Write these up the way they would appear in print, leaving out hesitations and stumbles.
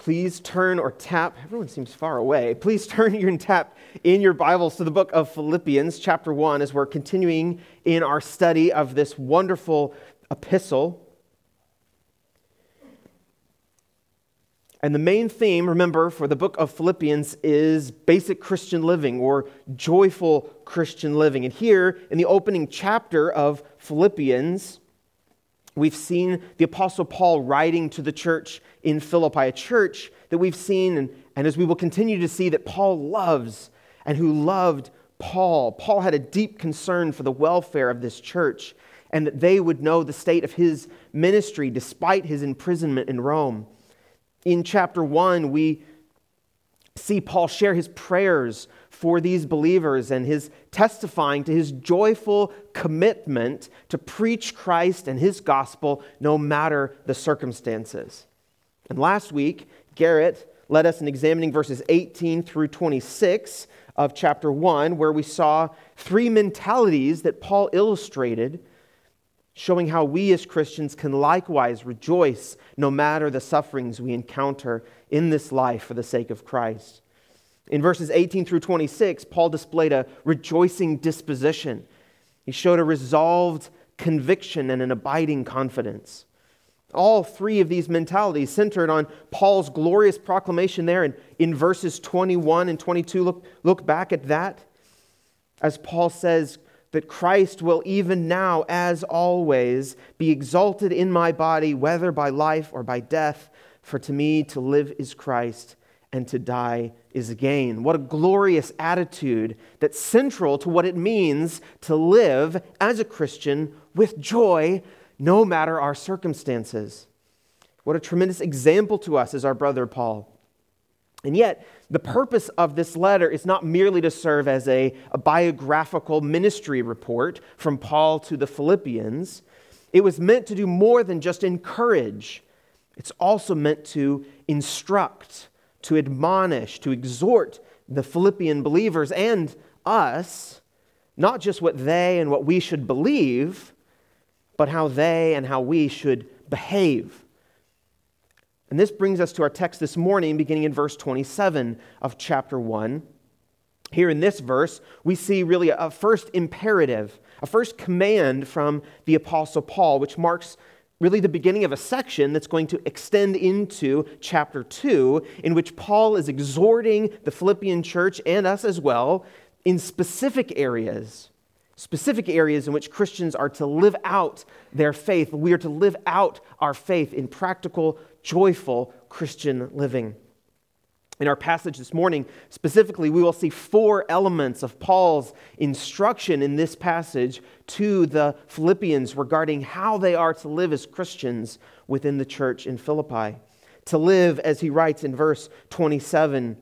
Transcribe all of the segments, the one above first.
please turn or tap, everyone seems far away, please turn and tap in your Bibles to the book of Philippians, chapter 1, as we're continuing in our study of this wonderful epistle. And the main theme, remember, for the book of Philippians is basic Christian living or joyful Christian living. And here in the opening chapter of Philippians, we've seen the Apostle Paul writing to the church in Philippi, a church that we've seen, and as we will continue to see, that Paul loves and who loved Paul. Paul had a deep concern for the welfare of this church and that they would know the state of his ministry despite his imprisonment in Rome. In chapter 1, we see Paul share his prayers for these believers and his testifying to his joyful commitment to preach Christ and his gospel no matter the circumstances. And last week, Garrett led us in examining verses 18 through 26 of chapter 1, where we saw three mentalities that Paul illustrated, showing how we as Christians can likewise rejoice no matter the sufferings we encounter in this life for the sake of Christ. In verses 18 through 26, Paul displayed a rejoicing disposition. He showed a resolved conviction and an abiding confidence. All three of these mentalities centered on Paul's glorious proclamation there in verses 21 and 22. Look back at that as Paul says, that Christ will even now, as always, be exalted in my body, whether by life or by death. For to me to live is Christ, and to die is gain. What a glorious attitude that's central to what it means to live as a Christian with joy, no matter our circumstances. What a tremendous example to us is our brother Paul. And yet, the purpose of this letter is not merely to serve as a biographical ministry report from Paul to the Philippians. It was meant to do more than just encourage. It's also meant to instruct, to admonish, to exhort the Philippian believers and us, not just what they and what we should believe, but how they and how we should behave. And this brings us to our text this morning, beginning in verse 27 of chapter 1. Here in this verse, we see really a first imperative, a first command from the Apostle Paul, which marks really the beginning of a section that's going to extend into chapter 2, in which Paul is exhorting the Philippian church and us as well in specific areas in which Christians are to live out their faith. We are to live out our faith in practical, joyful Christian living. In our passage this morning, specifically, we will see four elements of Paul's instruction in this passage to the Philippians regarding how they are to live as Christians within the church in Philippi. To live, as he writes in verse 27,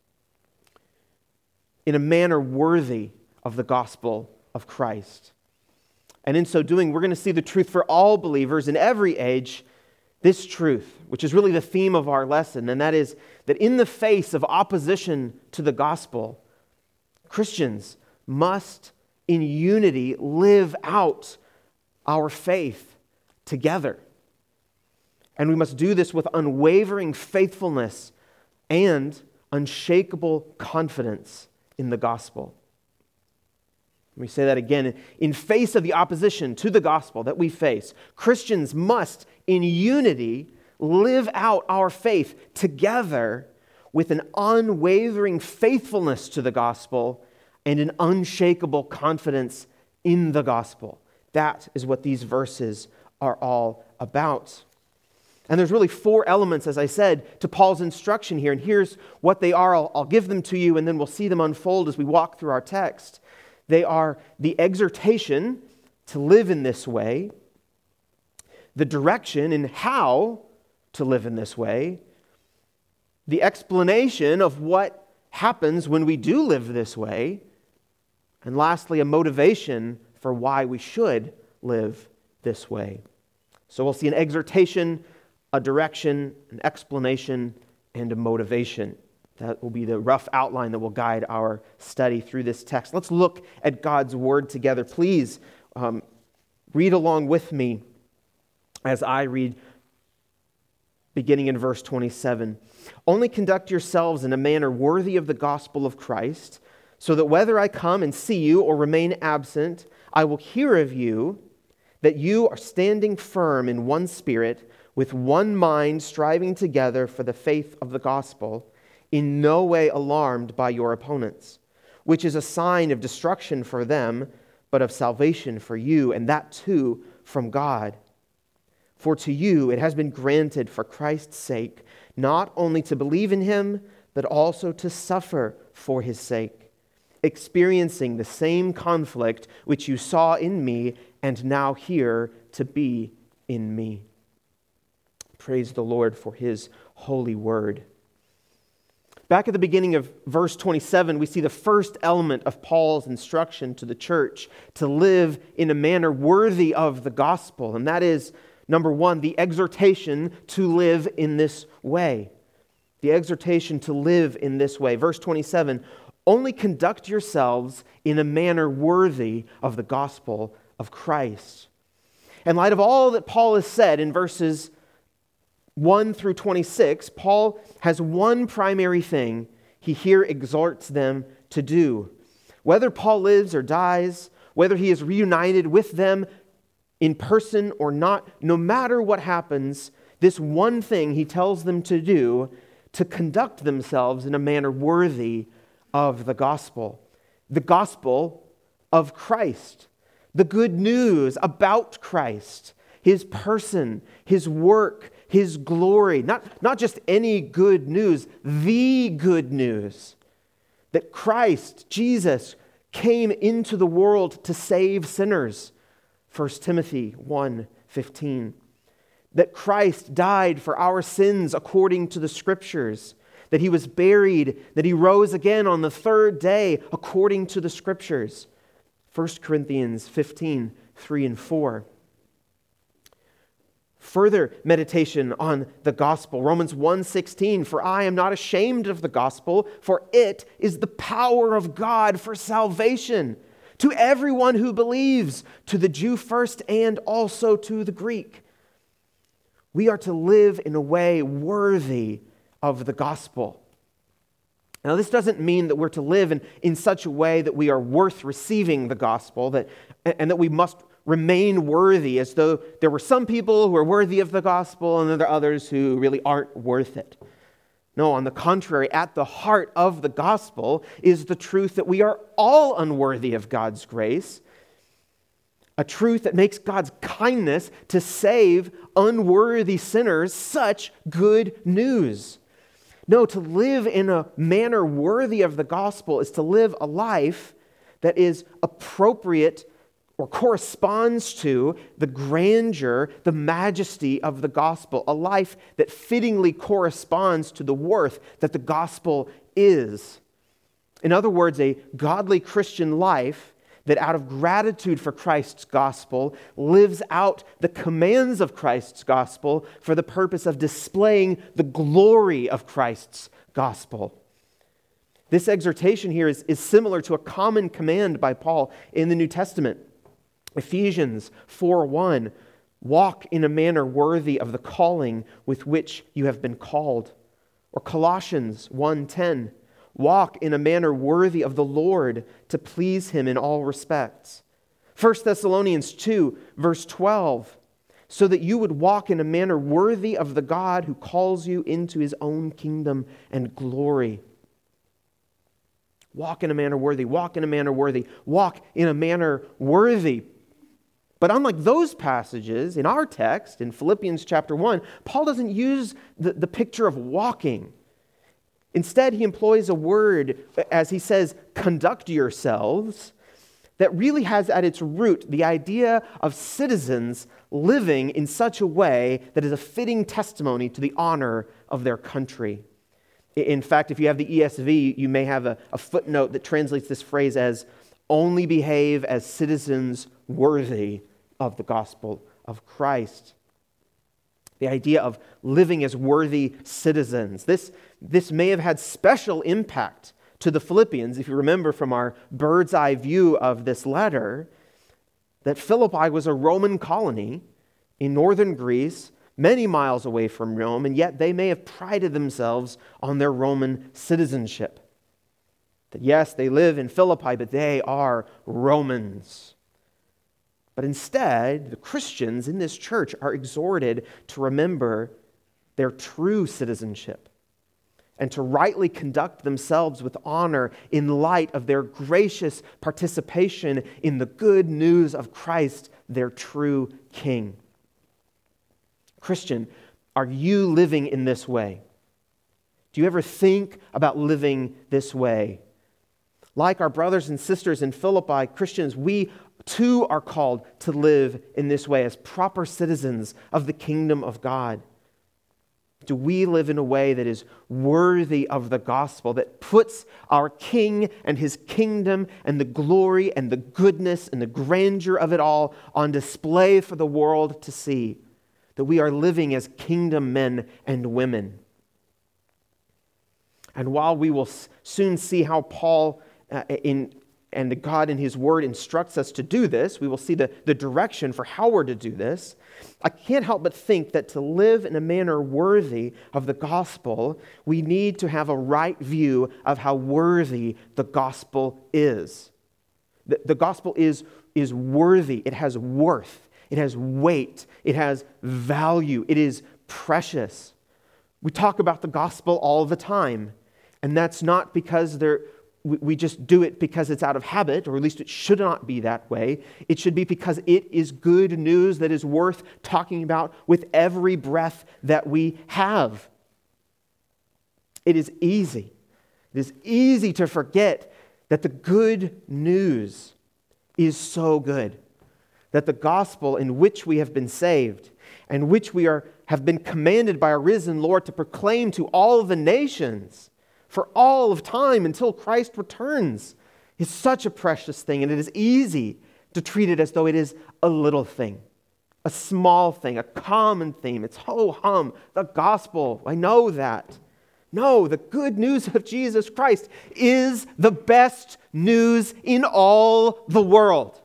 in a manner worthy of the gospel of Christ. And in so doing, we're going to see the truth for all believers in every age, this truth, which is really the theme of our lesson, and that is that in the face of opposition to the gospel, Christians must, in unity, live out our faith together. And we must do this with unwavering faithfulness and unshakable confidence in the gospel. Let me say that again. In face of the opposition to the gospel that we face, Christians must, in unity, live out our faith together with an unwavering faithfulness to the gospel and an unshakable confidence in the gospel. That is what these verses are all about. And there's really four elements, as I said, to Paul's instruction here. And here's what they are. I'll give them to you, and then we'll see them unfold as we walk through our text. They are the exhortation to live in this way, the direction in how to live in this way, the explanation of what happens when we do live this way, and lastly, a motivation for why we should live this way. So we'll see an exhortation, a direction, an explanation, and a motivation. That will be the rough outline that will guide our study through this text. Let's look at God's Word together. Please read along with me as I read beginning in verse 27. Only conduct yourselves in a manner worthy of the gospel of Christ, so that whether I come and see you or remain absent, I will hear of you that you are standing firm in one spirit, with one mind, striving together for the faith of the gospel, in no way alarmed by your opponents, which is a sign of destruction for them, but of salvation for you, and that too from God. For to you it has been granted for Christ's sake, not only to believe in him, but also to suffer for his sake, experiencing the same conflict which you saw in me and now hear to be in me. Praise the Lord for his holy word. Back at the beginning of verse 27, we see the first element of Paul's instruction to the church to live in a manner worthy of the gospel, and that is, number one, the exhortation to live in this way. The exhortation to live in this way. Verse 27, only conduct yourselves in a manner worthy of the gospel of Christ. In light of all that Paul has said in verses 1 through 26, Paul has one primary thing he here exhorts them to do. Whether Paul lives or dies, whether he is reunited with them in person or not, no matter what happens, this one thing he tells them to do, to conduct themselves in a manner worthy of the gospel of Christ, the good news about Christ, his person, his work, his glory, not just any good news, the good news that Christ, Jesus, came into the world to save sinners. 1 Timothy 1:15. That Christ died for our sins according to the Scriptures, that he was buried, that he rose again on the third day according to the Scriptures. 1 Corinthians 15:3 and 4. Further meditation on the gospel. Romans 1:16, for I am not ashamed of the gospel, for it is the power of God for salvation to everyone who believes, to the Jew first and also to the Greek. We are to live in a way worthy of the gospel. Now, this doesn't mean that we're to live in such a way that we are worth receiving the gospel, and that we must remain worthy, as though there were some people who are worthy of the gospel and there are others who really aren't worth it. No, on the contrary, at the heart of the gospel is the truth that we are all unworthy of God's grace, a truth that makes God's kindness to save unworthy sinners such good news. No, to live in a manner worthy of the gospel is to live a life that is appropriate or corresponds to the grandeur, the majesty of the gospel, a life that fittingly corresponds to the worth that the gospel is. In other words, a godly Christian life that out of gratitude for Christ's gospel lives out the commands of Christ's gospel for the purpose of displaying the glory of Christ's gospel. This exhortation here is similar to a common command by Paul in the New Testament. Ephesians 4:1, walk in a manner worthy of the calling with which you have been called. Or Colossians 1:10, walk in a manner worthy of the Lord to please him in all respects. 1 Thessalonians 2, verse 12, so that you would walk in a manner worthy of the God who calls you into his own kingdom and glory. Walk in a manner worthy, walk in a manner worthy, walk in a manner worthy. But unlike those passages, in our text, in Philippians chapter 1, Paul doesn't use the picture of walking. Instead, he employs a word, as he says, conduct yourselves, that really has at its root the idea of citizens living in such a way that is a fitting testimony to the honor of their country. In fact, if you have the ESV, you may have a footnote that translates this phrase as, only behave as citizens worthy of the gospel of Christ. The idea of living as worthy citizens. This may have had special impact to the Philippians, if you remember from our bird's eye view of this letter, that Philippi was a Roman colony in northern Greece, many miles away from Rome, and yet they may have prided themselves on their Roman citizenship. That yes, they live in Philippi, but they are Romans. But instead, the Christians in this church are exhorted to remember their true citizenship and to rightly conduct themselves with honor in light of their gracious participation in the good news of Christ, their true King. Christian, are you living in this way? Do you ever think about living this way? Like our brothers and sisters in Philippi, Christians, we too are called to live in this way as proper citizens of the kingdom of God. Do we live in a way that is worthy of the gospel, that puts our King and his kingdom and the glory and the goodness and the grandeur of it all on display for the world to see? That we are living as kingdom men and women. And while we will soon see how Paul and God in his word instructs us to do this, we will see the direction for how we're to do this. I can't help but think that to live in a manner worthy of the gospel, we need to have a right view of how worthy the gospel is. The gospel is worthy. It has worth. It has weight. It has value. It is precious. We talk about the gospel all the time, and that's not because we just do it because it's out of habit, or at least it should not be that way. It should be because it is good news that is worth talking about with every breath that we have. It is easy. It is easy to forget that the good news is so good. That the gospel in which we have been saved and which we have been commanded by our risen Lord to proclaim to all the nations for all of time until Christ returns is such a precious thing, and it is easy to treat it as though it is a little thing, a small thing, a common theme. It's ho-hum, the gospel. I know that. No, the good news of Jesus Christ is the best news in all the world.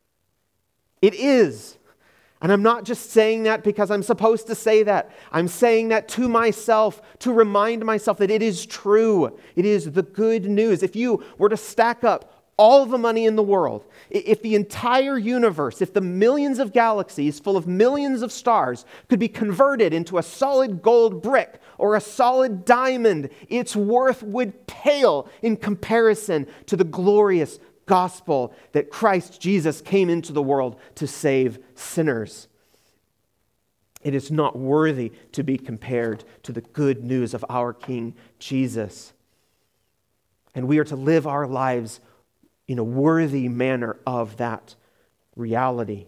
It is. And I'm not just saying that because I'm supposed to say that. I'm saying that to myself, to remind myself that it is true. It is the good news. If you were to stack up all the money in the world, if the entire universe, if the millions of galaxies full of millions of stars could be converted into a solid gold brick or a solid diamond, its worth would pale in comparison to the glorious gospel that Christ Jesus came into the world to save sinners. It is not worthy to be compared to the good news of our King Jesus. And we are to live our lives in a worthy manner of that reality.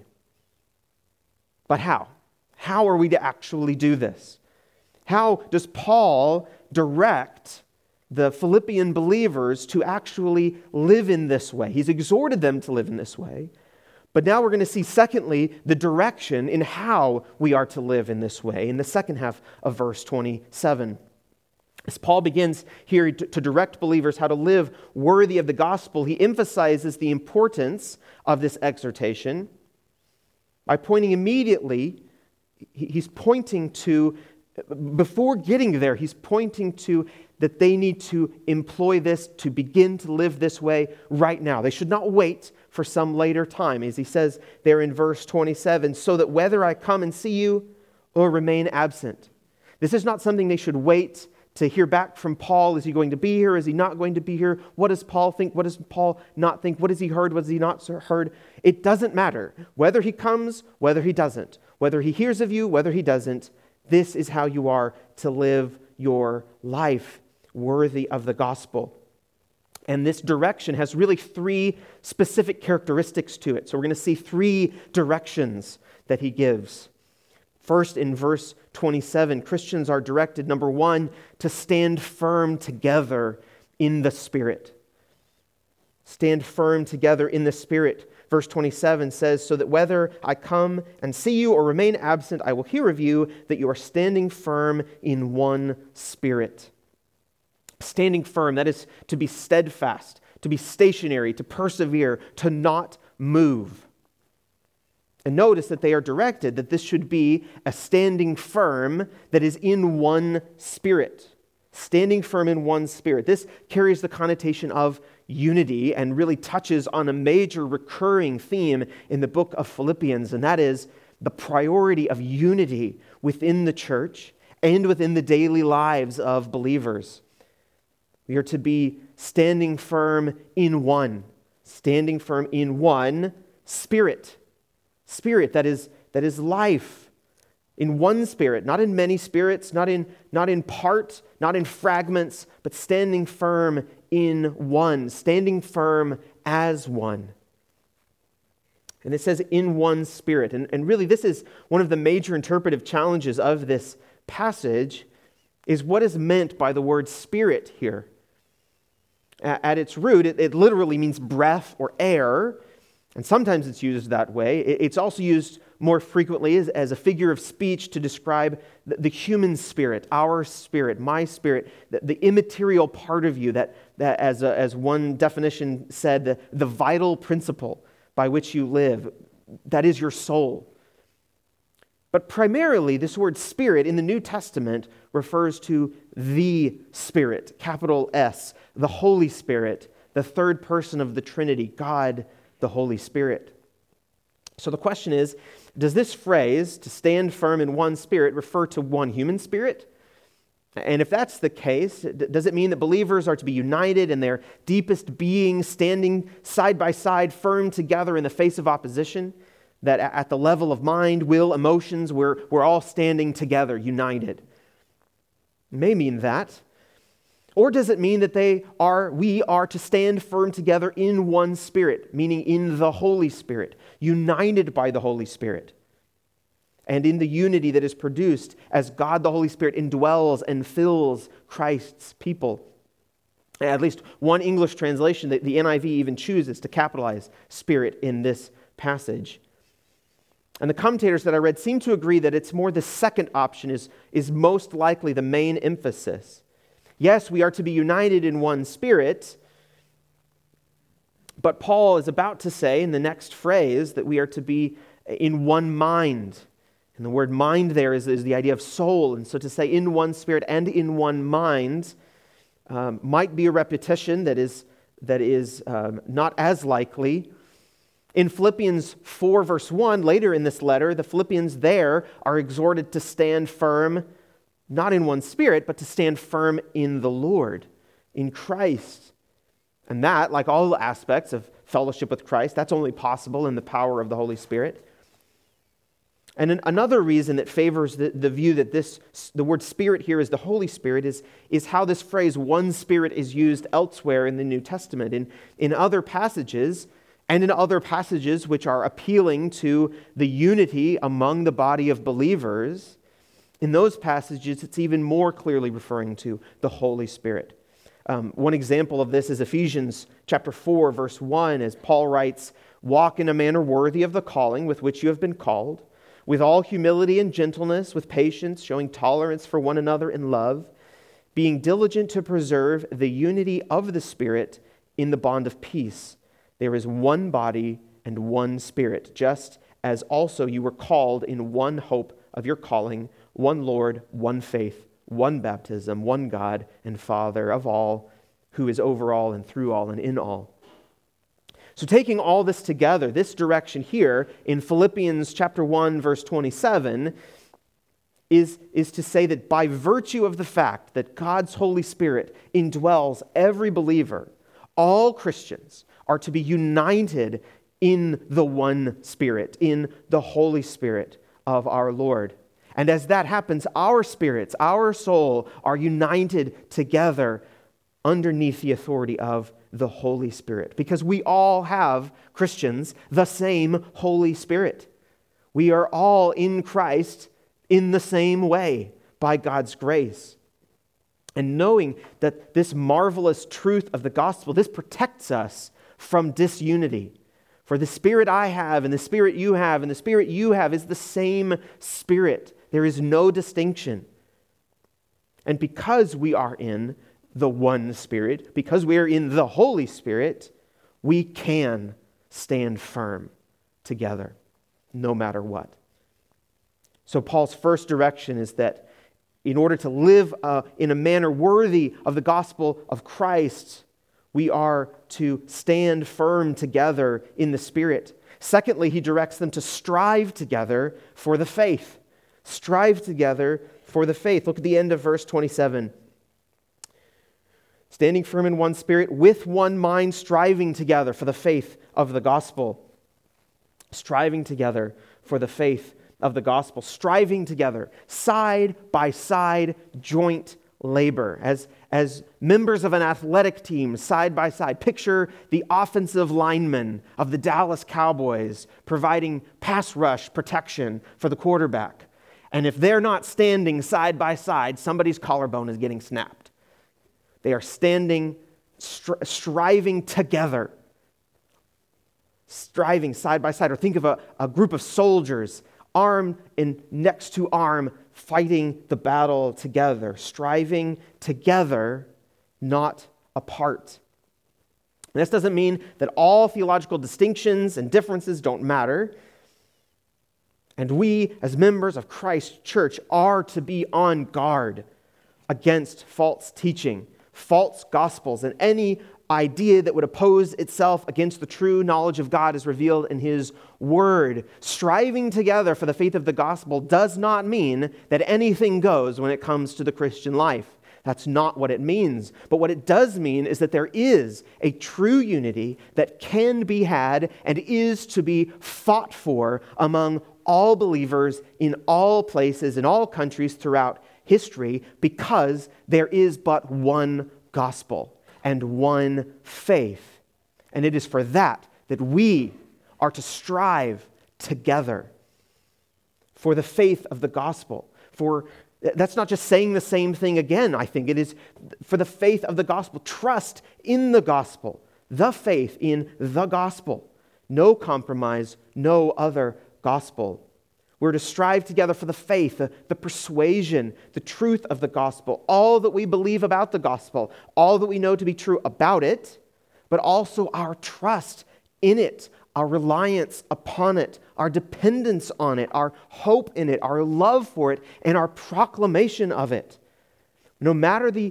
But how? How are we to actually do this? How does Paul direct the Philippian believers to actually live in this way? He's exhorted them to live in this way. But now we're going to see, secondly, the direction in how we are to live in this way in the second half of verse 27. As Paul begins here to direct believers how to live worthy of the gospel, he emphasizes the importance of this exhortation by pointing immediately, he's pointing to, before getting there, he's pointing to that they need to employ this to begin to live this way right now. They should not wait for some later time, as he says there in verse 27, so that whether I come and see you or remain absent. This is not something they should wait to hear back from Paul. Is he going to be here? Is he not going to be here? What does Paul think? What does Paul not think? What has he heard? What has he not heard? It doesn't matter. Whether he comes, whether he doesn't. Whether he hears of you, whether he doesn't. This is how you are to live your life worthy of the gospel. And this direction has really three specific characteristics to it. So we're going to see three directions that he gives. First, in verse 27, Christians are directed, number one, to stand firm together in the Spirit. Stand firm together in the Spirit. Verse 27 says, so that whether I come and see you or remain absent, I will hear of you that you are standing firm in one spirit. Standing firm, that is to be steadfast, to be stationary, to persevere, to not move. And notice that they are directed that this should be a standing firm that is in one spirit. Standing firm in one spirit. This carries the connotation of unity and really touches on a major recurring theme in the book of Philippians, and that is the priority of unity within the church and within the daily lives of believers. We are to be standing firm in one spirit. Spirit that is life. In one spirit, not in many spirits, not in part, not in fragments, but standing firm in one, standing firm as one. And it says in one spirit. And really this is one of the major interpretive challenges of this passage, is what is meant by the word spirit here. At its root, it literally means breath or air, and sometimes it's used that way. It's also used more frequently as a figure of speech to describe the human spirit, our spirit, my spirit, the immaterial part of you that as one definition said, the vital principle by which you live, that is your soul. But primarily, this word spirit in the New Testament refers to the Spirit, capital S, the Holy Spirit, the third person of the Trinity, God, the Holy Spirit. So the question is, does this phrase, to stand firm in one spirit, refer to one human spirit? And if that's the case, does it mean that believers are to be united in their deepest being, standing side by side, firm together in the face of opposition? That at the level of mind, will, emotions, we're all standing together, united? It may mean that. Or does it mean that we are to stand firm together in one spirit, meaning in the Holy Spirit, united by the Holy Spirit, and in the unity that is produced as God the Holy Spirit indwells and fills Christ's people? At least one English translation, the NIV even chooses to capitalize spirit in this passage. And the commentators that I read seem to agree that it's more the second option is most likely the main emphasis. Yes, we are to be united in one spirit, but Paul is about to say in the next phrase that we are to be in one mind. And the word mind there is the idea of soul. And so to say in one spirit and in one mind might be a repetition that is not as likely. In Philippians 4 verse 1, later in this letter, the Philippians there are exhorted to stand firm, not in one spirit, but to stand firm in the Lord, in Christ. And that, like all aspects of fellowship with Christ, that's only possible in the power of the Holy Spirit. And another reason that favors the view that the word spirit here is the Holy Spirit is how this phrase, one spirit, is used elsewhere in the New Testament. In other passages, and in other passages which are appealing to the unity among the body of believers, in those passages it's even more clearly referring to the Holy Spirit. One example of this is Ephesians chapter 4, verse 1, as Paul writes, "Walk in a manner worthy of the calling with which you have been called, with all humility and gentleness, with patience, showing tolerance for one another in love, being diligent to preserve the unity of the Spirit in the bond of peace. There is one body and one Spirit, just as also you were called in one hope of your calling, one Lord, one faith, one baptism, one God and Father of all, who is over all and through all and in all." So taking all this together, this direction here in Philippians chapter 1, verse 27, is to say that by virtue of the fact that God's Holy Spirit indwells every believer, all Christians are to be united in the one Spirit, in the Holy Spirit of our Lord. And as that happens, our spirits, our soul, are united together underneath the authority of the Holy Spirit. Because we all have, Christians, the same Holy Spirit. We are all in Christ in the same way by God's grace. And knowing that this marvelous truth of the gospel, this protects us from disunity. For the Spirit I have and the Spirit you have and the Spirit you have is the same Spirit. There is no distinction. And because we are in the one Spirit, because we are in the Holy Spirit, we can stand firm together. no matter what. So Paul's first direction is that in order to live in a manner worthy of the gospel of Christ, we are to stand firm together in the Spirit. Secondly, he directs them to strive together for the faith. Strive together for the faith. Look at the end of verse 27. Standing firm in one spirit, with one mind, striving together for the faith of the gospel. Striving together for the faith of the gospel. Striving together, side by side, joint labor. As members of an athletic team, side by side. Picture the offensive linemen of the Dallas Cowboys providing pass rush protection for the quarterback. And if they're not standing side by side, somebody's collarbone is getting snapped. They are standing, striving together. Striving side by side. Or think of a group of soldiers, arm and next to arm, fighting the battle together. Striving together, not apart. And this doesn't mean that all theological distinctions and differences don't matter. And we, as members of Christ's church, are to be on guard against false teaching, false gospels, and any idea that would oppose itself against the true knowledge of God as revealed in His Word. Striving together for the faith of the gospel does not mean that anything goes when it comes to the Christian life. That's not what it means. But what it does mean is that there is a true unity that can be had and is to be fought for among all believers in all places, in all countries throughout history, because there is but one gospel and one faith. And it is for that we are to strive together for the faith of the gospel. That's not just saying the same thing again, I think. It is for the faith of the gospel. Trust in the gospel, the faith in the gospel. No compromise, no other gospel. We're to strive together for the faith, the persuasion, the truth of the gospel, all that we believe about the gospel, all that we know to be true about it, but also our trust in it, our reliance upon it, our dependence on it, our hope in it, our love for it, and our proclamation of it. No matter the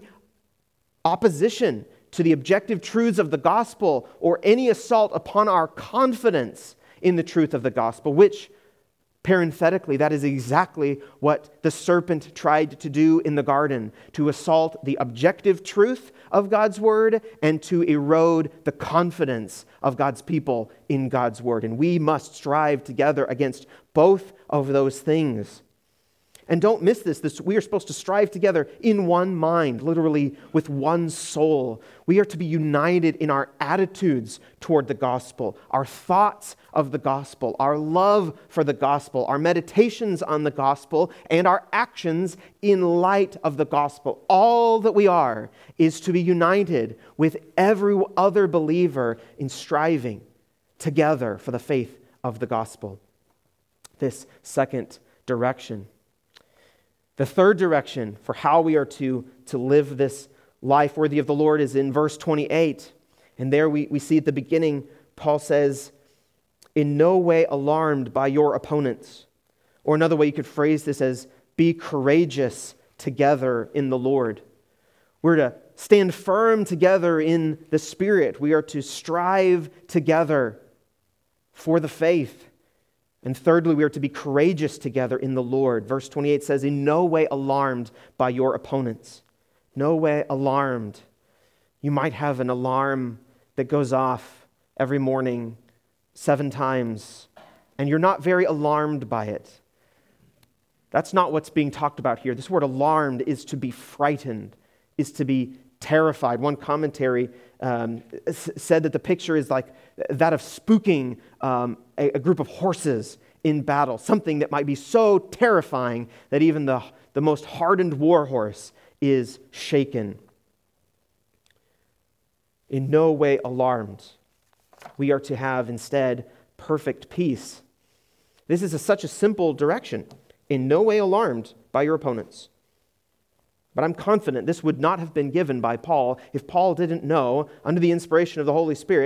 opposition to the objective truths of the gospel or any assault upon our confidence in the truth of the gospel, which parenthetically, that is exactly what the serpent tried to do in the garden, to assault the objective truth of God's word and to erode the confidence of God's people in God's word. And we must strive together against both of those things. And don't miss this. We are supposed to strive together in one mind, literally with one soul. We are to be united in our attitudes toward the gospel, our thoughts of the gospel, our love for the gospel, our meditations on the gospel, and our actions in light of the gospel. All that we are is to be united with every other believer in striving together for the faith of the gospel. This second direction. The third direction for how we are to live this life worthy of the Lord is in verse 28. And there we see at the beginning, Paul says, in no way alarmed by your opponents. Or another way you could phrase this as, be courageous together in the Lord. We're to stand firm together in the Spirit. We are to strive together for the faith. And thirdly, we are to be courageous together in the Lord. Verse 28 says, in no way alarmed by your opponents. No way alarmed. You might have an alarm that goes off every morning 7 times, and you're not very alarmed by it. That's not what's being talked about here. This word alarmed is to be frightened, is to be terrified. One commentary said that the picture is like that of spooking a group of horses in battle, something that might be so terrifying that even the most hardened war horse is shaken. In no way alarmed. We are to have instead perfect peace. This is such a simple direction. In no way alarmed by your opponents. But I'm confident this would not have been given by Paul if Paul didn't know, under the inspiration of the Holy Spirit,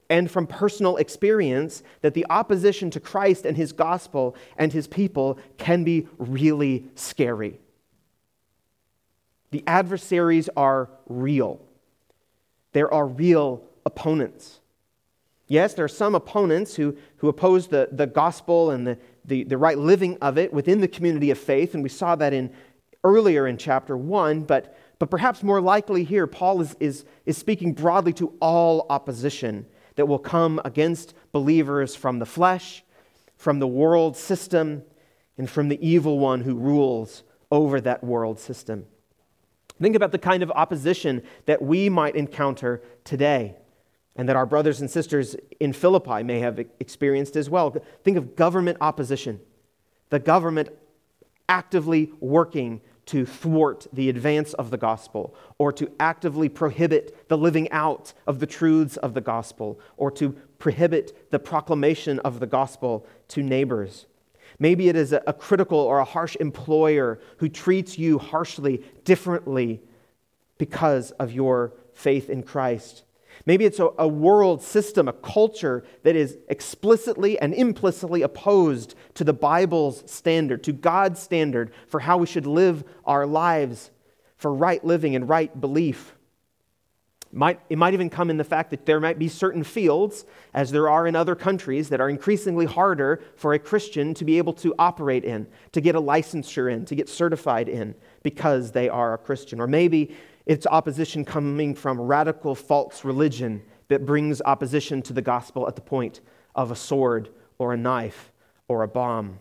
and from personal experience that the opposition to Christ and his gospel and his people can be really scary. The adversaries are real. There are real opponents. Yes, there are some opponents who oppose the gospel and the right living of it within the community of faith, and we saw that earlier in chapter 1, but perhaps more likely here, Paul is speaking broadly to all opposition that will come against believers from the flesh, from the world system, and from the evil one who rules over that world system. Think about the kind of opposition that we might encounter today and that our brothers and sisters in Philippi may have experienced as well. Think of government opposition, the government actively working to thwart the advance of the gospel, or to actively prohibit the living out of the truths of the gospel, or to prohibit the proclamation of the gospel to neighbors. Maybe it is a critical or a harsh employer who treats you harshly, differently because of your faith in Christ. Maybe it's a world system, a culture that is explicitly and implicitly opposed to the Bible's standard, to God's standard for how we should live our lives, for right living and right belief. It might even come in the fact that there might be certain fields, as there are in other countries, that are increasingly harder for a Christian to be able to operate in, to get a licensure in, to get certified in, because they are a Christian. Or maybe it's opposition coming from radical false religion that brings opposition to the gospel at the point of a sword or a knife or a bomb.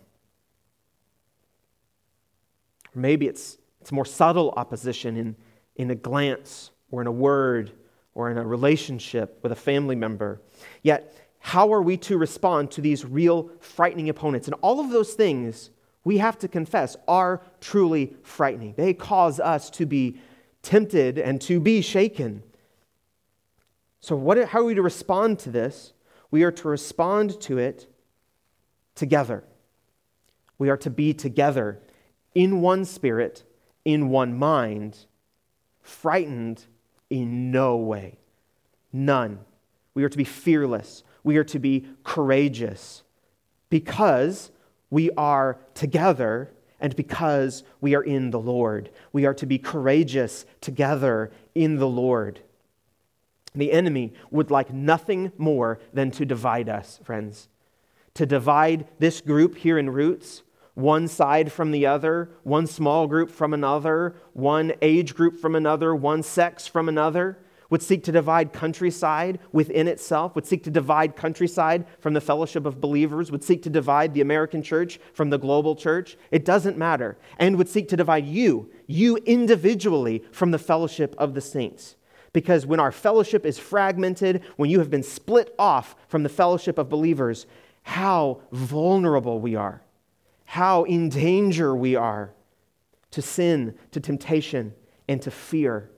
Or maybe it's more subtle opposition in a glance or in a word or in a relationship with a family member. Yet, how are we to respond to these real frightening opponents? And all of those things, we have to confess, are truly frightening. They cause us to be tempted and to be shaken. So how are we to respond to this? We are to respond to it together. We are to be together in one spirit, in one mind, frightened in no way. None. We are to be fearless. We are to be courageous because we are together and because we are in the Lord. We are to be courageous together in the Lord. The enemy would like nothing more than to divide us, friends. To divide this group here in Roots, one side from the other, one small group from another, one age group from another, one sex from another, would seek to divide Countryside within itself, would seek to divide Countryside from the fellowship of believers, would seek to divide the American church from the global church. It doesn't matter. And would seek to divide you individually from the fellowship of the saints. Because when our fellowship is fragmented, when you have been split off from the fellowship of believers, how vulnerable we are. How in danger we are to sin, to temptation, and to fear.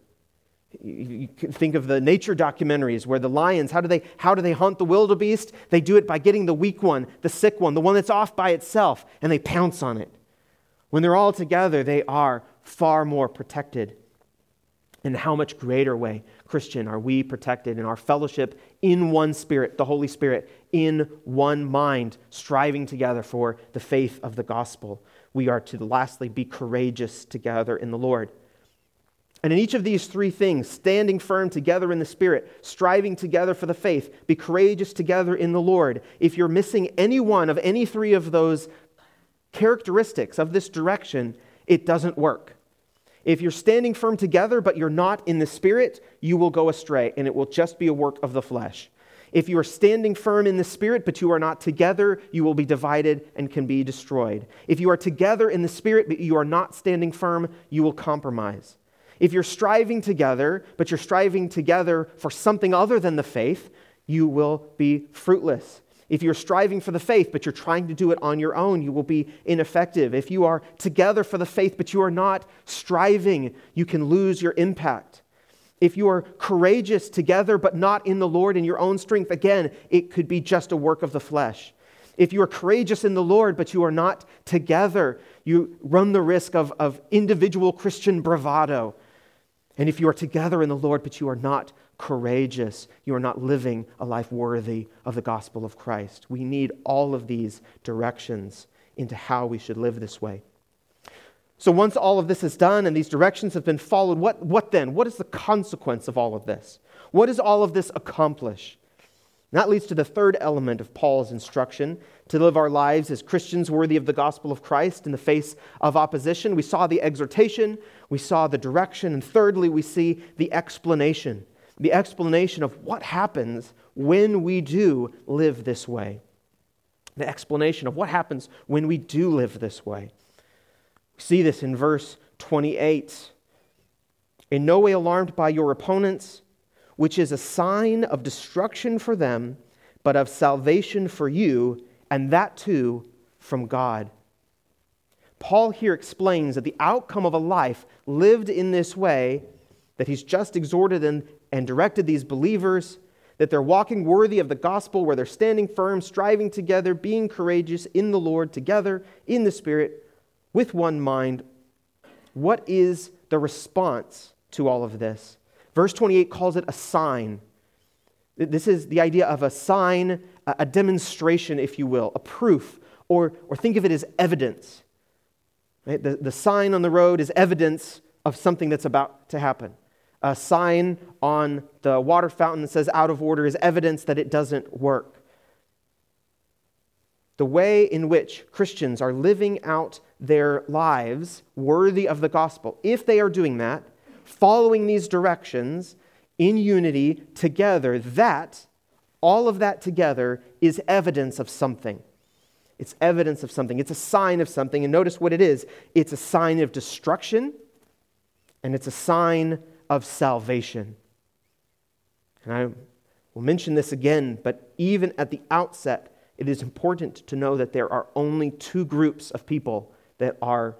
You can think of the nature documentaries where the lions, how do they hunt the wildebeest? They do it by getting the weak one, the sick one, the one that's off by itself, and they pounce on it. When they're all together, they are far more protected. In how much greater way, Christian, are we protected in our fellowship in one Spirit, the Holy Spirit, in one mind, striving together for the faith of the gospel. We are to lastly be courageous together in the Lord. And in each of these three things, standing firm together in the Spirit, striving together for the faith, be courageous together in the Lord. If you're missing any one of any three of those characteristics of this direction, it doesn't work. If you're standing firm together, but you're not in the Spirit, you will go astray, and it will just be a work of the flesh. If you are standing firm in the Spirit, but you are not together, you will be divided and can be destroyed. If you are together in the Spirit, but you are not standing firm, you will compromise. If you're striving together, but you're striving together for something other than the faith, you will be fruitless. If you're striving for the faith, but you're trying to do it on your own, you will be ineffective. If you are together for the faith, but you are not striving, you can lose your impact. If you are courageous together, but not in the Lord in your own strength, again, it could be just a work of the flesh. If you are courageous in the Lord, but you are not together, you run the risk of individual Christian bravado. And if you are together in the Lord, but you are not courageous, you are not living a life worthy of the gospel of Christ. We need all of these directions into how we should live this way. So once all of this is done and these directions have been followed, what then? What is the consequence of all of this? What does all of this accomplish? And that leads to the third element of Paul's instruction, to live our lives as Christians worthy of the gospel of Christ in the face of opposition. We saw the exhortation, we saw the direction, and thirdly, we see the explanation of what happens when we do live this way. The explanation of what happens when we do live this way. We see this in verse 28. In no way alarmed by your opponents, which is a sign of destruction for them, but of salvation for you, and that too from God. Paul here explains that the outcome of a life lived in this way, that he's just exhorted and directed these believers, that they're walking worthy of the gospel, where they're standing firm, striving together, being courageous in the Lord, together in the Spirit, with one mind. What is the response to all of this? Verse 28 calls it a sign. This is the idea of a sign, a demonstration, if you will, a proof, or think of it as evidence. Right? The sign on the road is evidence of something that's about to happen. A sign on the water fountain that says out of order is evidence that it doesn't work. The way in which Christians are living out their lives worthy of the gospel, if they are doing that, following these directions in unity together, all of that together is evidence of something. It's evidence of something. It's a sign of something. And notice what it is. It's a sign of destruction, and it's a sign of salvation. And I will mention this again, but even at the outset, it is important to know that there are only two groups of people that are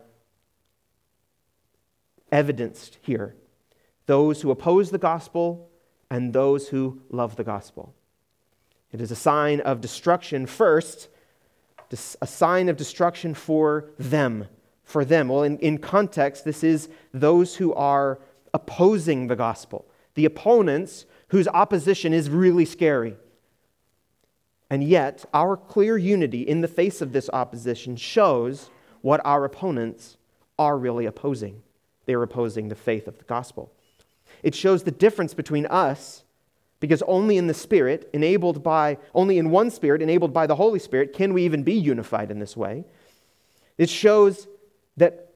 evidenced here: those who oppose the gospel and those who love the gospel. It is a sign of destruction first, a sign of destruction for them. Well, in context, this is those who are opposing the gospel, the opponents whose opposition is really scary. And yet, our clear unity in the face of this opposition shows what our opponents are really opposing. They are opposing the faith of the gospel. It shows the difference between us, because only in one Spirit, enabled by the Holy Spirit, can we even be unified in this way. It shows that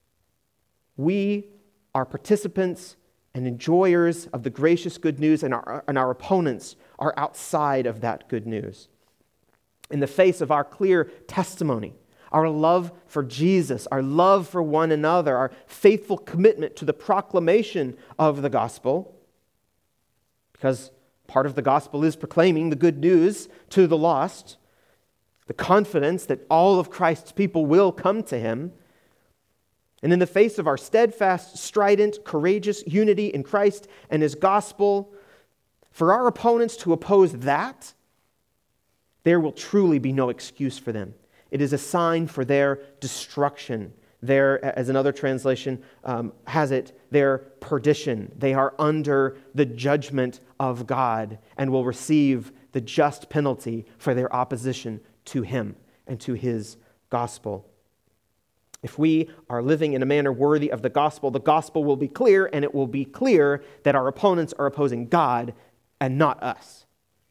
we are participants and enjoyers of the gracious good news, and our opponents are outside of that good news. In the face of our clear testimony, our love for Jesus, our love for one another, our faithful commitment to the proclamation of the gospel, because part of the gospel is proclaiming the good news to the lost, the confidence that all of Christ's people will come to him. And in the face of our steadfast, strident, courageous unity in Christ and his gospel, for our opponents to oppose that, there will truly be no excuse for them. It is a sign for their destruction. As another translation has it, their perdition. They are under the judgment of God and will receive the just penalty for their opposition to him and to his gospel. If we are living in a manner worthy of the gospel will be clear, and it will be clear that our opponents are opposing God and not us.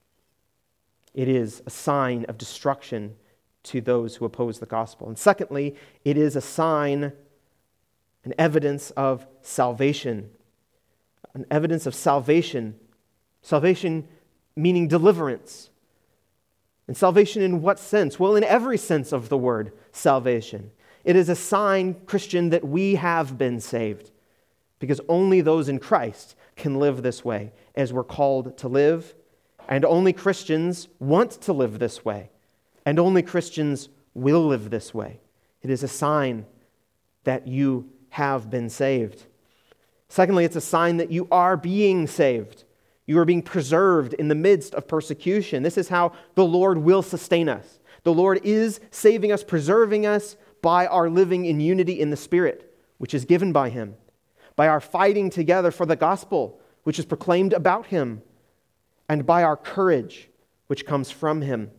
It is a sign of destruction to those who oppose the gospel. And secondly, it is a sign, an evidence of salvation. An evidence of salvation. Salvation meaning deliverance. And salvation in what sense? Well, in every sense of the word salvation. It is a sign, Christian, that we have been saved, because only those in Christ can live this way as we're called to live, and only Christians want to live this way, and only Christians will live this way. It is a sign that you have been saved. Secondly, it's a sign that you are being saved. You are being preserved in the midst of persecution. This is how the Lord will sustain us. The Lord is saving us, preserving us by our living in unity in the Spirit, which is given by him, by our fighting together for the gospel, which is proclaimed about him, and by our courage, which comes from him.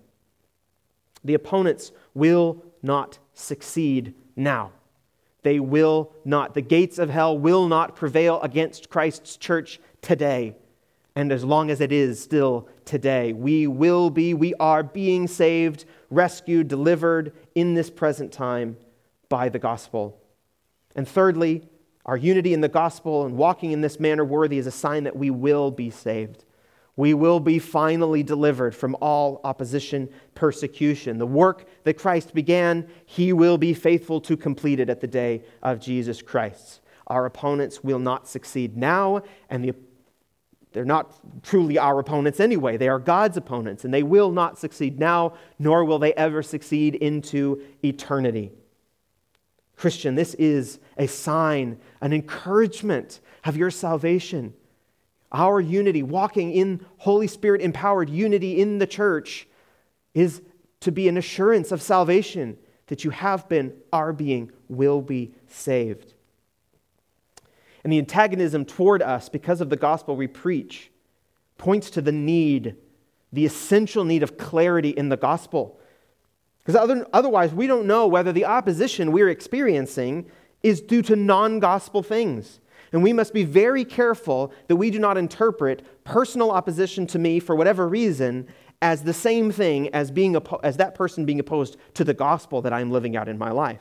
The opponents will not succeed now. They will not. The gates of hell will not prevail against Christ's church today. And as long as it is still today, we are being saved, rescued, delivered in this present time by the gospel. And thirdly, our unity in the gospel and walking in this manner worthy is a sign that we will be saved. We will be finally delivered from all opposition, persecution. The work that Christ began, he will be faithful to complete it at the day of Jesus Christ. Our opponents will not succeed now, and they're not truly our opponents anyway. They are God's opponents, and they will not succeed now, nor will they ever succeed into eternity. Christian, this is a sign, an encouragement of your salvation. Our unity, walking in Holy Spirit-empowered unity in the church, is to be an assurance of salvation, that you have been, are being, will be saved. And the antagonism toward us, because of the gospel we preach, points to the need, the essential need of clarity in the gospel. Because otherwise, we don't know whether the opposition we're experiencing is due to non-gospel things. And we must be very careful that we do not interpret personal opposition to me for whatever reason as the same thing as as that person being opposed to the gospel that I'm living out in my life.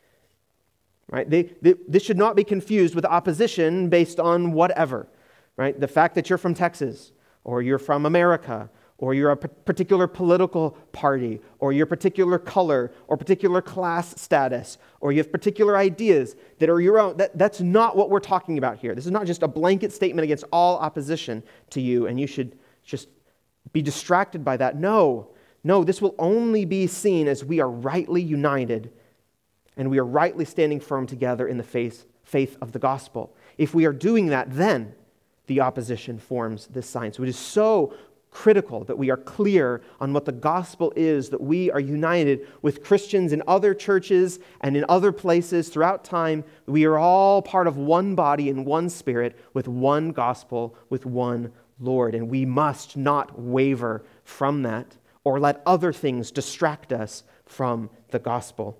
Right? This should not be confused with opposition based on whatever. Right? The fact that you're from Texas, or you're from America, or you're a particular political party, or your particular color, or particular class status, or you have particular ideas that are your own. That's not what we're talking about here. This is not just a blanket statement against all opposition to you, and you should just be distracted by that. No, this will only be seen as we are rightly united, and we are rightly standing firm together in the faith of the gospel. If we are doing that, then the opposition forms this sign. So it is so critical that we are clear on what the gospel is, that we are united with Christians in other churches and in other places throughout time. We are all part of one body and one spirit with one gospel, with one Lord. And we must not waver from that or let other things distract us from the gospel.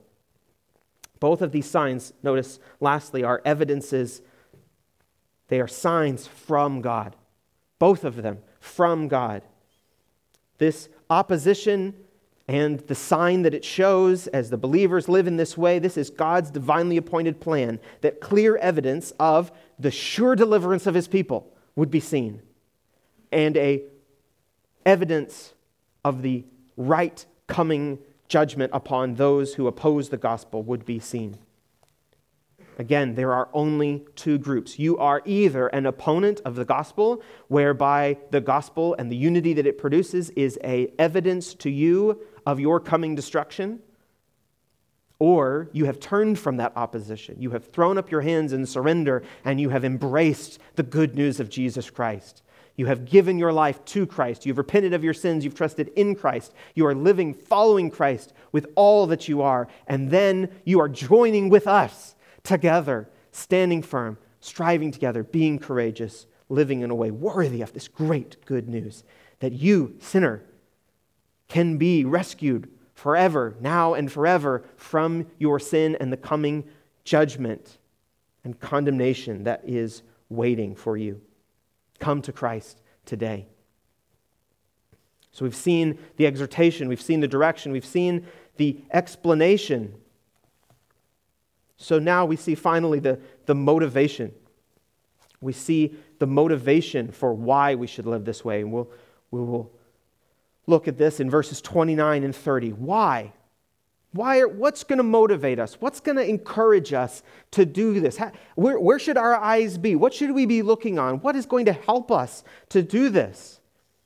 Both of these signs, notice lastly, are evidences. They are signs from God. Both of them from God. This opposition and the sign that it shows as the believers live in this way, this is God's divinely appointed plan, that clear evidence of the sure deliverance of his people would be seen, and a evidence of the right coming judgment upon those who oppose the gospel would be seen. Again, there are only two groups. You are either an opponent of the gospel, whereby the gospel and the unity that it produces is an evidence to you of your coming destruction, or you have turned from that opposition. You have thrown up your hands in surrender, and you have embraced the good news of Jesus Christ. You have given your life to Christ. You've repented of your sins. You've trusted in Christ. You are living, following Christ with all that you are, and then you are joining with us together, standing firm, striving together, being courageous, living in a way worthy of this great good news that you, sinner, can be rescued forever, now and forever, from your sin and the coming judgment and condemnation that is waiting for you. Come to Christ today. So we've seen the exhortation, we've seen the direction, we've seen the explanation. So now we see finally the motivation. We see the motivation for why we should live this way. And we will look at this in verses 29 and 30. Why? What's going to motivate us? What's going to encourage us to do this? Where should our eyes be? What should we be looking on? What is going to help us to do this?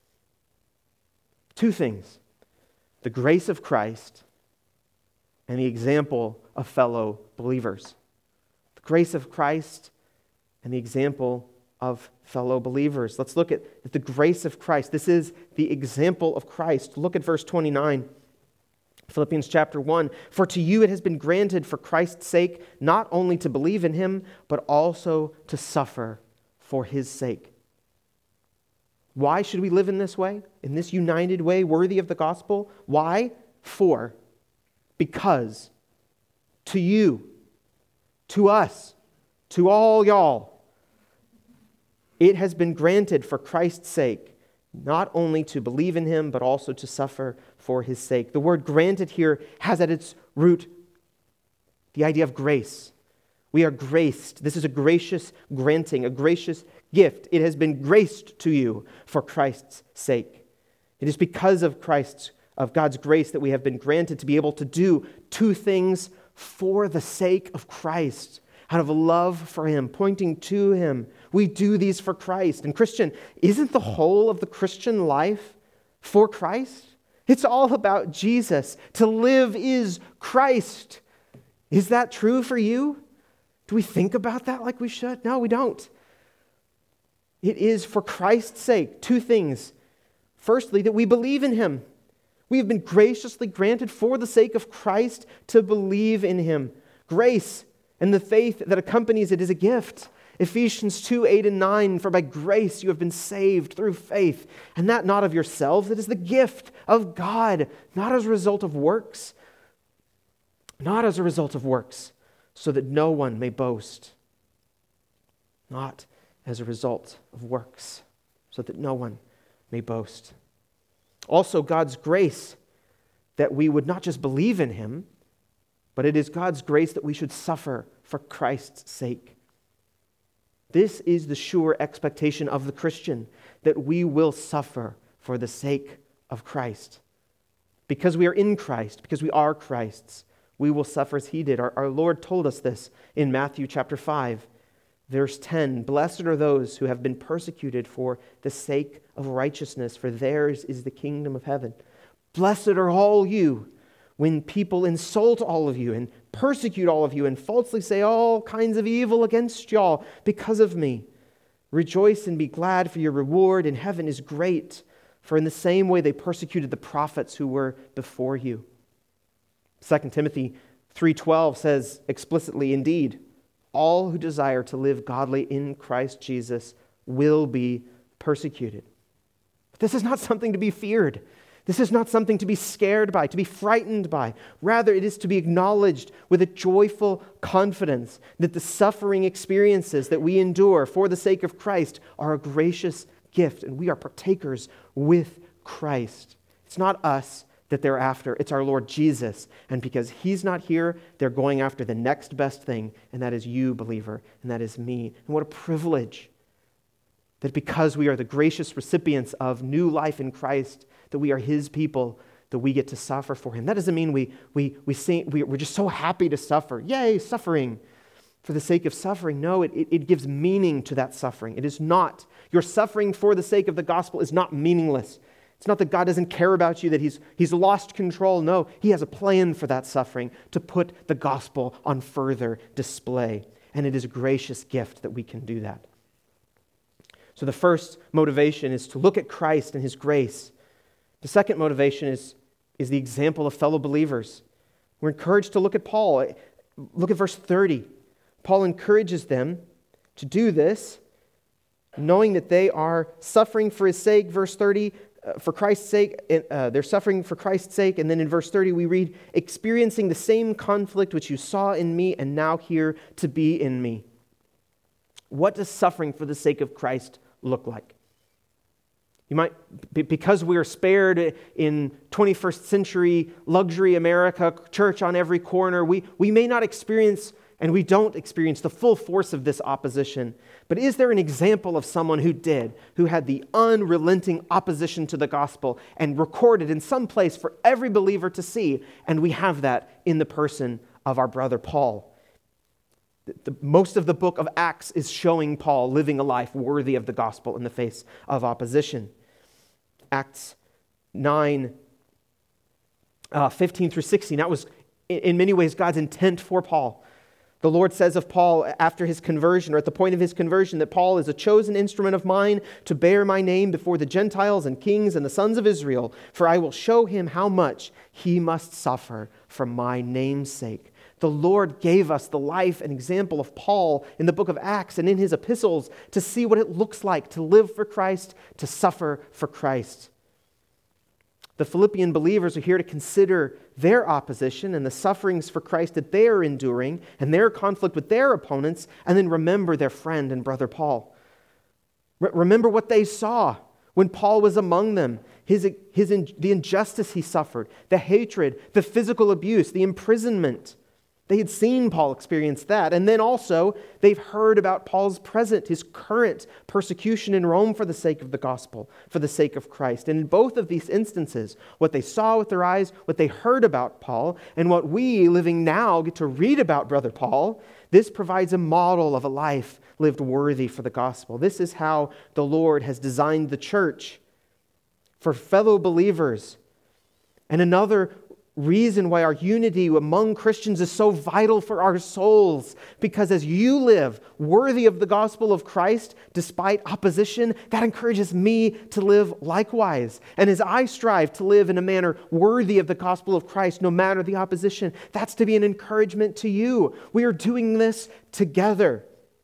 Two things: the grace of Christ and the example of fellow believers. The grace of Christ and the example of fellow believers. Let's look at the grace of Christ. This is the example of Christ. Look at verse 29. Philippians chapter 1, for to you it has been granted for Christ's sake not only to believe in him, but also to suffer for his sake. Why should we live in this way, in this united way, worthy of the gospel? Why? Because to you, to us, to all y'all, it has been granted for Christ's sake not only to believe in him, but also to suffer for his sake. The word granted here has at its root the idea of grace. We are graced. This is a gracious granting, a gracious gift. It has been graced to you for Christ's sake. It is because of God's grace that we have been granted to be able to do two things for the sake of Christ, out of love for him, pointing to him. We do these for Christ. And Christian, isn't the whole of the Christian life for Christ? It's all about Jesus. To live is Christ. Is that true for you? Do we think about that like we should? No, we don't. It is for Christ's sake, two things. Firstly, that we believe in him. We have been graciously granted for the sake of Christ to believe in him. Grace and the faith that accompanies it is a gift. Ephesians 2, 8 and 9, for by grace you have been saved through faith, and that not of yourselves, it is the gift of God, not as a result of works, so that no one may boast. Not as a result of works, so that no one may boast. Also, God's grace that we would not just believe in him, but it is God's grace that we should suffer for Christ's sake. This is the sure expectation of the Christian, that we will suffer for the sake of Christ. Because we are in Christ, because we are Christ's, we will suffer as he did. Our Lord told us this in Matthew chapter 5, verse 10. Blessed are those who have been persecuted for the sake of righteousness, for theirs is the kingdom of heaven. Blessed are all you when people insult all of you and persecute all of you and falsely say all kinds of evil against y'all because of me. Rejoice and be glad, for your reward in heaven is great. For in the same way they persecuted the prophets who were before you. 2 Timothy 3:12 says explicitly, indeed, all who desire to live godly in Christ Jesus will be persecuted. But this is not something to be feared. This is not something to be scared by, to be frightened by. Rather, it is to be acknowledged with a joyful confidence that the suffering experiences that we endure for the sake of Christ are a gracious gift, and we are partakers with Christ. It's not us that they're after, it's our Lord Jesus. And because he's not here, they're going after the next best thing, and that is you, believer, and that is me. And what a privilege that because we are the gracious recipients of new life in Christ, that we are his people, that we get to suffer for him. That doesn't mean we're just so happy to suffer. Yay, suffering for the sake of suffering. No, it gives meaning to that suffering. It is not. Your suffering for the sake of the gospel is not meaningless. It's not that God doesn't care about you, that he's lost control. No, he has a plan for that suffering to put the gospel on further display. And it is a gracious gift that we can do that. So the first motivation is to look at Christ and his grace. The second motivation is the example of fellow believers. We're encouraged to look at Paul. Look at verse 30. Paul encourages them to do this, knowing that they are suffering for his sake. Verse 30, for Christ's sake, they're suffering for Christ's sake. And then in verse 30 we read, experiencing the same conflict which you saw in me and now hear to be in me. What does suffering for the sake of Christ look like? You might, because we are spared in 21st century luxury America, church on every corner, we may not experience, and we don't experience the full force of this opposition. But is there an example of someone who had the unrelenting opposition to the gospel and recorded in some place for every believer to see? And we have that in the person of our brother Paul. Most of the book of Acts is showing Paul living a life worthy of the gospel in the face of opposition. Acts 9, 15 through 16, that was in many ways God's intent for Paul. The Lord says of Paul after his conversion, or at the point of his conversion, that Paul is a chosen instrument of mine to bear my name before the Gentiles and kings and the sons of Israel, for I will show him how much he must suffer for my name's sake. The Lord gave us the life and example of Paul in the book of Acts and in his epistles to see what it looks like to live for Christ, to suffer for Christ. The Philippian believers are here to consider their opposition and the sufferings for Christ that they are enduring and their conflict with their opponents, and then remember their friend and brother Paul. Remember what they saw when Paul was among them, the injustice he suffered, the hatred, the physical abuse, the imprisonment. They had seen Paul experience that. And then also, they've heard about Paul's present, his current persecution in Rome for the sake of the gospel, for the sake of Christ. And in both of these instances, what they saw with their eyes, what they heard about Paul, and what we, living now, get to read about Brother Paul, this provides a model of a life lived worthy for the gospel. This is how the Lord has designed the church for fellow believers. And another reason why our unity among Christians is so vital for our souls, because as you live worthy of the gospel of Christ despite opposition, that encourages me to live likewise. And as I strive to live in a manner worthy of the gospel of Christ no matter the opposition, that's to be an encouragement to you. We are doing this together.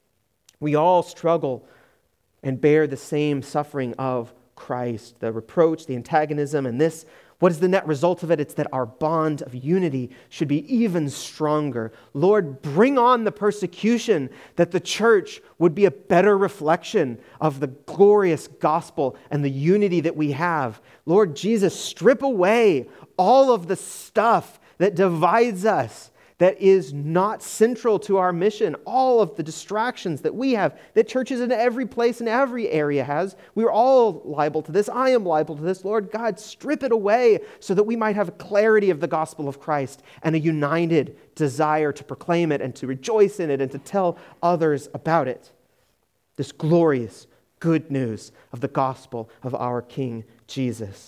We all struggle and bear the same suffering of Christ, the reproach, the antagonism, and this. What is the net result of it? It's that our bond of unity should be even stronger. Lord, bring on the persecution that the church would be a better reflection of the glorious gospel and the unity that we have. Lord Jesus, strip away all of the stuff that divides us, that is not central to our mission, all of the distractions that we have, that churches in every place and every area has. We're all liable to this. I am liable to this. Lord God, strip it away so that we might have a clarity of the gospel of Christ and a united desire to proclaim it and to rejoice in it and to tell others about it. This glorious good news of the gospel of our King Jesus.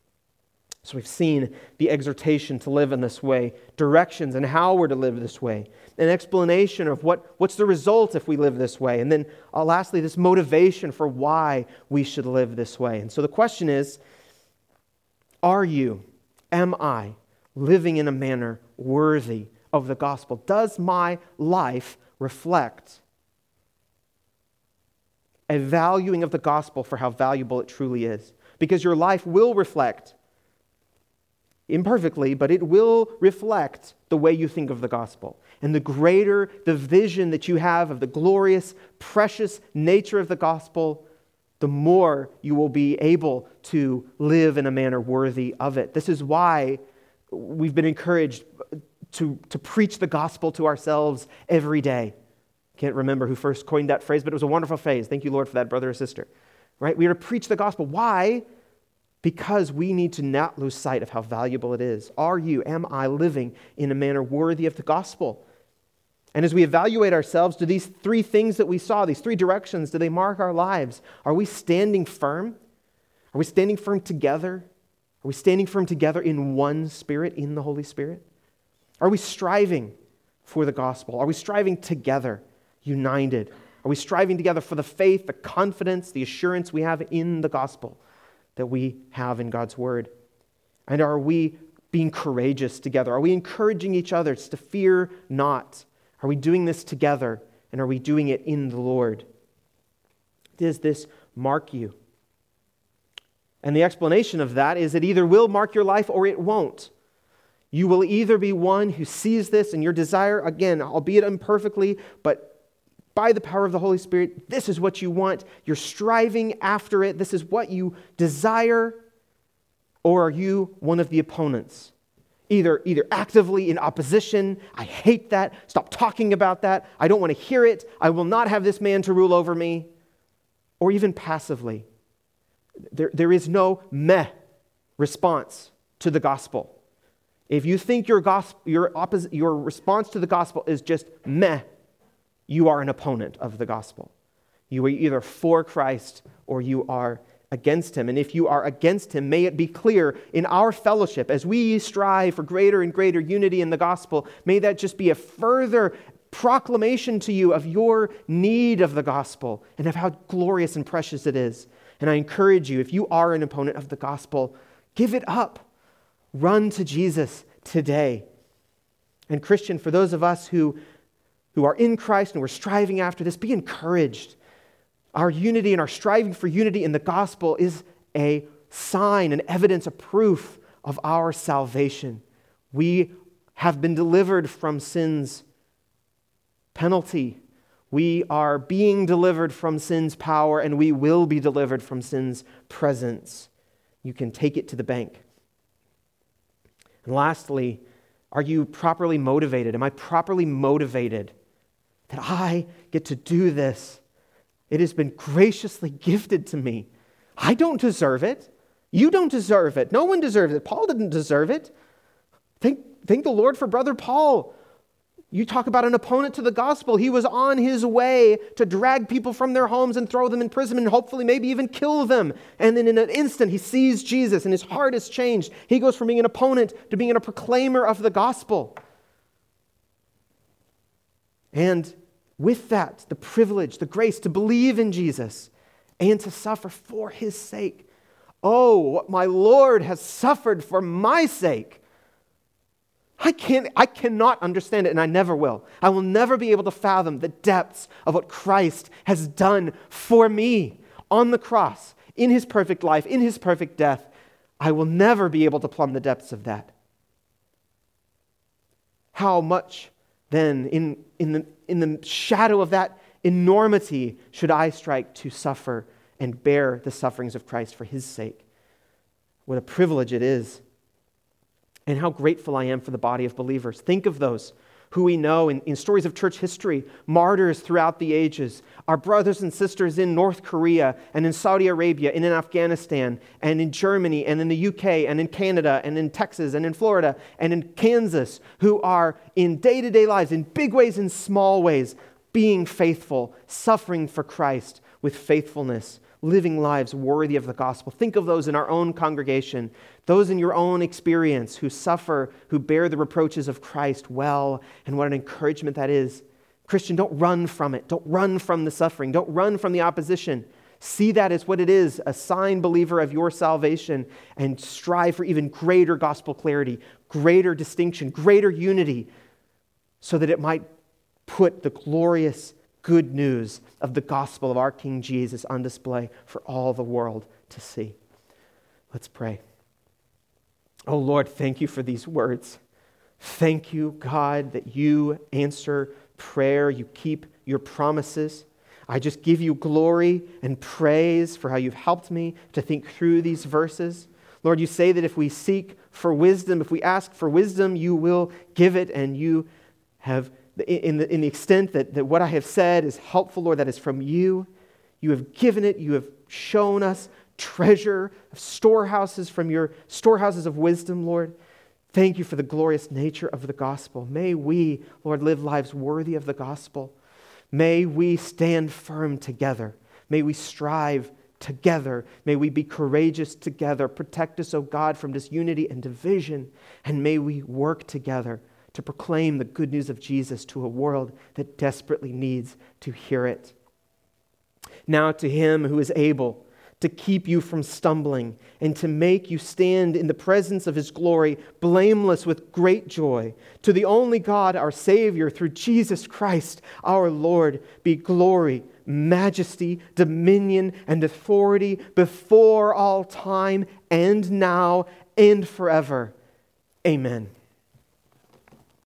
So we've seen the exhortation to live in this way, directions and how we're to live this way, an explanation of what's the result if we live this way, and then lastly, this motivation for why we should live this way. And so the question is, am I living in a manner worthy of the gospel? Does my life reflect a valuing of the gospel for how valuable it truly is? Because your life will reflect, imperfectly, but it will reflect the way you think of the gospel. And the greater the vision that you have of the glorious, precious nature of the gospel, the more you will be able to live in a manner worthy of it. This is why we've been encouraged to preach the gospel to ourselves every day. Can't remember who first coined that phrase, but it was a wonderful phrase. Thank you, Lord, for that, brother or sister. Right? We are to preach the gospel. Why? Because we need to not lose sight of how valuable it is. Am I living in a manner worthy of the gospel? And as we evaluate ourselves, do these three things that we saw, these three directions, do they mark our lives? Are we standing firm? Are we standing firm together? Are we standing firm together in one Spirit, in the Holy Spirit? Are we striving for the gospel? Are we striving together, united? Are we striving together for the faith, the confidence, the assurance we have in the gospel that we have in God's word? And are we being courageous together? Are we encouraging each other to fear not? Are we doing this together? And are we doing it in the Lord? Does this mark you? And the explanation of that is it either will mark your life or it won't. You will either be one who sees this and your desire, again, albeit imperfectly, but by the power of the Holy Spirit, this is what you want. You're striving after it. This is what you desire. Or are you one of the opponents? Either actively in opposition, I hate that, stop talking about that, I don't want to hear it, I will not have this man to rule over me. Or even passively. There is no meh response to the gospel. If you think your response to the gospel is just meh, you are an opponent of the gospel. You are either for Christ or you are against him. And if you are against him, may it be clear in our fellowship as we strive for greater and greater unity in the gospel, may that just be a further proclamation to you of your need of the gospel and of how glorious and precious it is. And I encourage you, if you are an opponent of the gospel, give it up. Run to Jesus today. And Christian, for those of us who are in Christ and we're striving after this, be encouraged. Our unity and our striving for unity in the gospel is a sign, an evidence, a proof of our salvation. We have been delivered from sin's penalty. We are being delivered from sin's power, and we will be delivered from sin's presence. You can take it to the bank. And lastly, are you properly motivated? Am I properly motivated that I get to do this? It has been graciously gifted to me. I don't deserve it. You don't deserve it. No one deserves it. Paul didn't deserve it. Thank the Lord for Brother Paul. You talk about an opponent to the gospel. He was on his way to drag people from their homes and throw them in prison and hopefully maybe even kill them. And then in an instant, he sees Jesus and his heart is changed. He goes from being an opponent to being a proclaimer of the gospel. And with that, the privilege, the grace to believe in Jesus and to suffer for his sake. Oh, what my Lord has suffered for my sake. I cannot understand it, and I never will. I will never be able to fathom the depths of what Christ has done for me on the cross, in his perfect life, in his perfect death. I will never be able to plumb the depths of that. How much then, in the shadow of that enormity, should I strike to suffer and bear the sufferings of Christ for his sake? What a privilege it is. And how grateful I am for the body of believers. Think of those who we know in stories of church history, martyrs throughout the ages, our brothers and sisters in North Korea and in Saudi Arabia and in Afghanistan and in Germany and in the UK and in Canada and in Texas and in Florida and in Kansas, who are in day-to-day lives, in big ways and small ways, being faithful, suffering for Christ with faithfulness, living lives worthy of the gospel. Think of those in our own congregation, those in your own experience who suffer, who bear the reproaches of Christ well, and what an encouragement that is. Christian, don't run from it. Don't run from the suffering. Don't run from the opposition. See that as what it is, a sign, believer, of your salvation, and strive for even greater gospel clarity, greater distinction, greater unity, so that it might put the glorious good news of the gospel of our King Jesus on display for all the world to see. Let's pray. Oh Lord, thank you for these words. Thank you, God, that you answer prayer. You keep your promises. I just give you glory and praise for how you've helped me to think through these verses. Lord, you say that if we seek for wisdom, if we ask for wisdom, you will give it, and you have, in the extent that what I have said is helpful, Lord, that is from you. You have given it. You have shown us treasure of storehouses from your storehouses of wisdom, Lord. Thank you for the glorious nature of the gospel. May we, Lord, live lives worthy of the gospel. May we stand firm together. May we strive together. May we be courageous together. Protect us, O God, from disunity and division. And may we work together to proclaim the good news of Jesus to a world that desperately needs to hear it. Now to him who is able to keep you from stumbling and to make you stand in the presence of his glory, blameless with great joy. To the only God, our Savior, through Jesus Christ, our Lord, be glory, majesty, dominion, and authority before all time and now and forever. Amen.